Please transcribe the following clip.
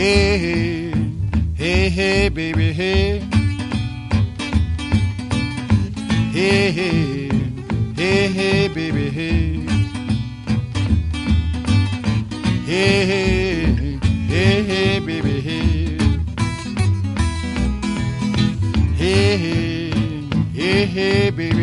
Hey, hey, hey, baby, hey. Hey, hey, hey, hey, baby, hey. Hey, hey, hey, hey, baby, hey. Hey, hey, hey, hey, baby.